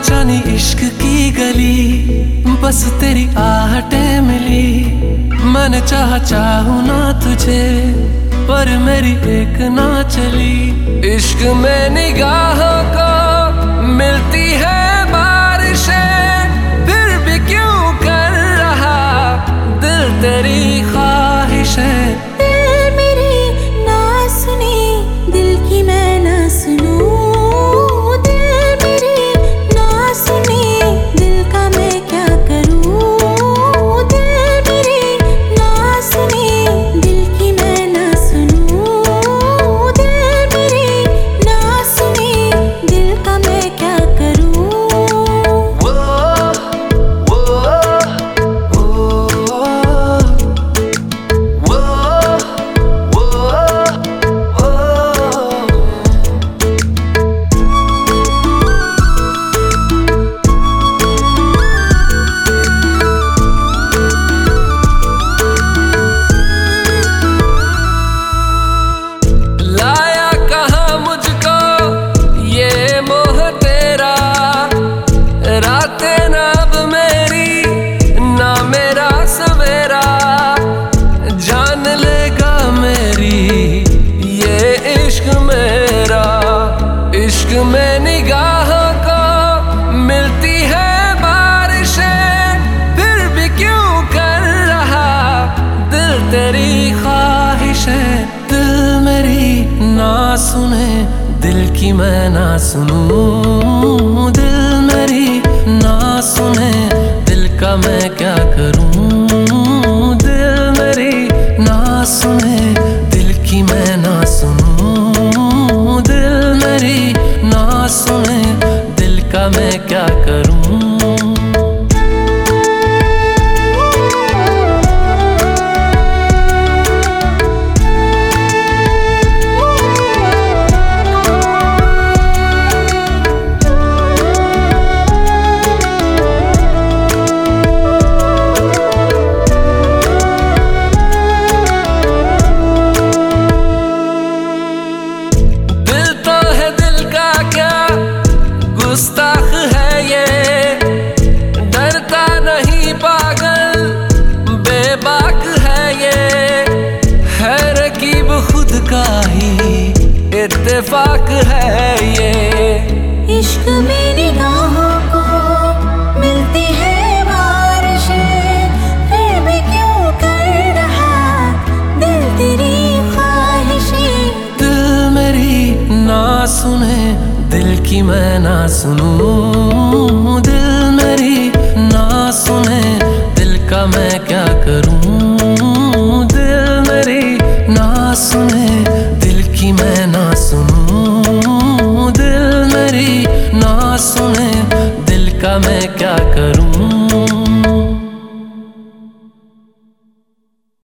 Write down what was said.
जानी इश्क की गली, बस तेरी आहटें मिली। मैंने चाहूँ ना तुझे, पर मेरी एक ना चली। इश्क में निगाहों को मिलती है बारिशें, फिर भी क्यों कर रहा दिल तेरी ख्वाहिशें। इश्क में निगाहों को मिलती है बारिशें, फिर भी क्यों कर रहा दिल तेरी ख्वाहिशें। दिल मेरी ना सुने, दिल की मैं ना सुनूं। दिल मेरी ना सुने, दिल का मैं क्या करूं। दिल मेरी ना सुने, दिल की मैं ना सुनूं। दिल मेरी ना सुने, दिल का मैं क्या करूं। गुस्ताख है ये, डरता नहीं पागल बेबाक है ये। है रकीब खुद का ही इत्तेफाक है ये। इश्क में निगाहों को मिलती है बारिशें, फिर भी क्यों कर रहा दिल तेरी ख्वाहिशें। दिल मेरी ना सुने, दिल की मैं ना सुनूं।